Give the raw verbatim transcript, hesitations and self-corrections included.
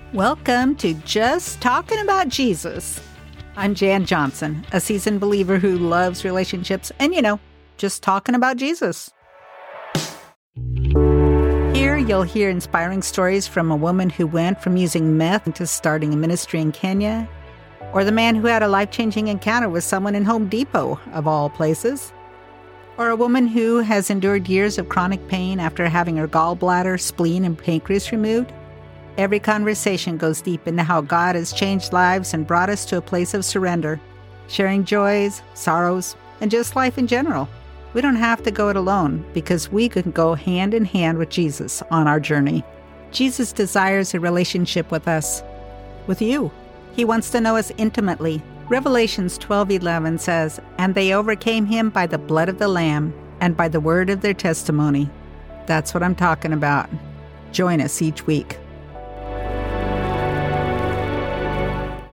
Welcome to Just Talking About Jesus. I'm Jan Johnson, a seasoned believer who loves relationships and, you know, just talking about Jesus. Here you'll hear inspiring stories from a woman who went from using meth to starting a ministry in Kenya, or the man who had a life-changing encounter with someone in Home Depot, of all places, or a woman who has endured years of chronic pain after having her gallbladder, spleen, and pancreas removed. Every conversation goes deep into how God has changed lives and brought us to a place of surrender, sharing joys, sorrows, and just life in general. We don't have to go it alone because we can go hand in hand with Jesus on our journey. Jesus desires a relationship with us, with you. He wants to know us intimately. Revelations twelve eleven says, "And they overcame him by the blood of the Lamb and by the word of their testimony." That's what I'm talking about. Join us each week.